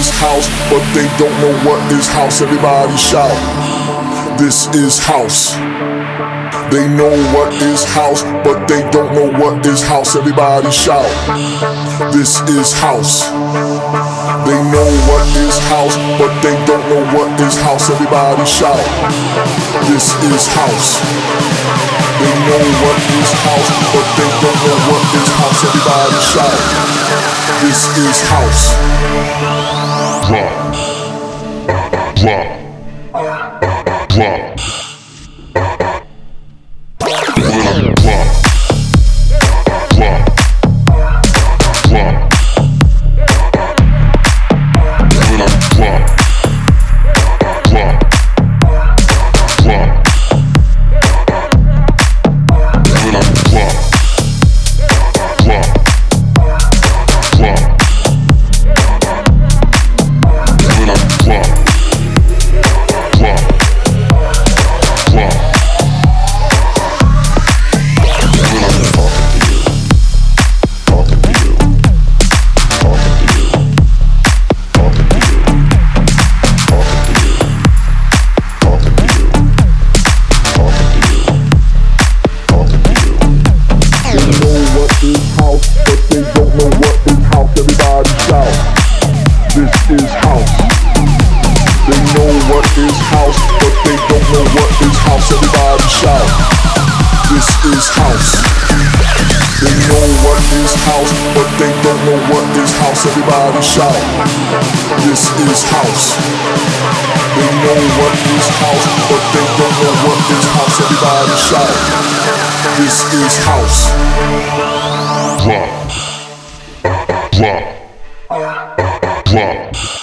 is house, but they don't know what is house. Everybody shout, this is house. They know what is house, but they don't know what is house. Everybody shout, this is house. They know what is house, but they don't know what is house. Everybody shout, this is house. They know what is house, but they don't know what is house. Everybody shout, this is house. Drop, drop, drop. Everybody shout, this is house. They know what is house, but they don't know what is house. Everybody shout, this is house. Drop, drop, drop.